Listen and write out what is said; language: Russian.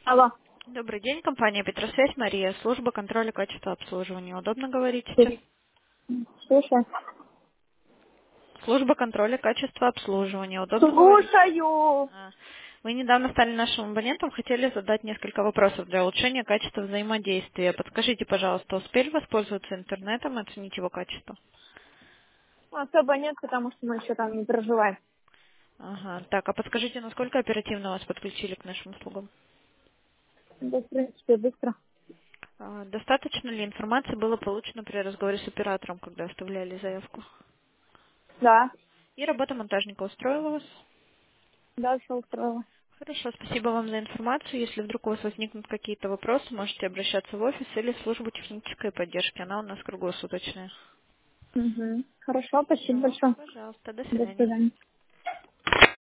Алло. Добрый день, компания Петросвязь, Мария, служба контроля качества обслуживания. Удобно говорить сейчас? Слушай. Служба контроля качества обслуживания. Удобно говорить? Слушаю. А, Вы недавно стали нашим абонентом, хотели задать несколько вопросов для улучшения качества взаимодействия. Подскажите, пожалуйста, успели воспользоваться интернетом и оценить его качество? Особо нет, потому что мы еще там не проживаем. Ага, так, а подскажите, насколько оперативно вас подключили к нашим услугам? Да, в принципе, быстро. Достаточно ли информации было получено при разговоре с оператором, когда оставляли заявку? Да. И работа монтажника устроила вас? Да, все устроила. Хорошо, спасибо вам за информацию. Если вдруг у вас возникнут какие-то вопросы, можете обращаться в офис или в службу технической поддержки. Она у нас круглосуточная. Угу. Хорошо, спасибо Все, большое. пожалуйста, до До свидания. свидания.